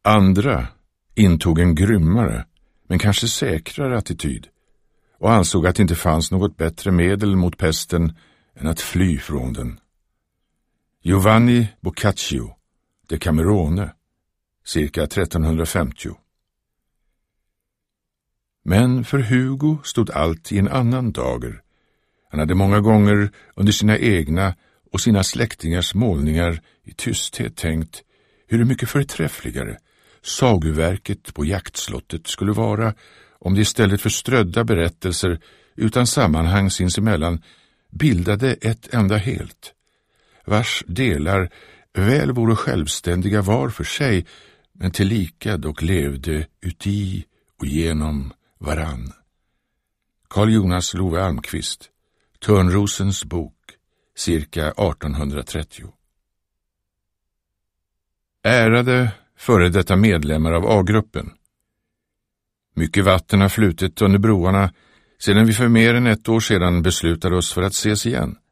Andra intog en grymmare, men kanske säkrare attityd och ansåg att det inte fanns något bättre medel mot pesten än att fly från den. Giovanni Boccaccio, Decamerone, cirka 1350. Men för Hugo stod allt i en annan dager. Han hade många gånger under sina egna och sina släktingars målningar i tysthet tänkt hur mycket förträffligare sagoverket på jaktslottet skulle vara om det istället för strödda berättelser utan sammanhang sinsemellan bildade ett enda helt, vars delar väl vore självständiga var för sig, men tillika dock levde uti och genom varann. Carl Jonas Love Almqvist, Törnrosens bok, cirka 1830. Ärade före detta medlemmar av A-gruppen. Mycket vatten har flutit under broarna sedan vi för mer än ett år sedan beslutade oss för att ses igen.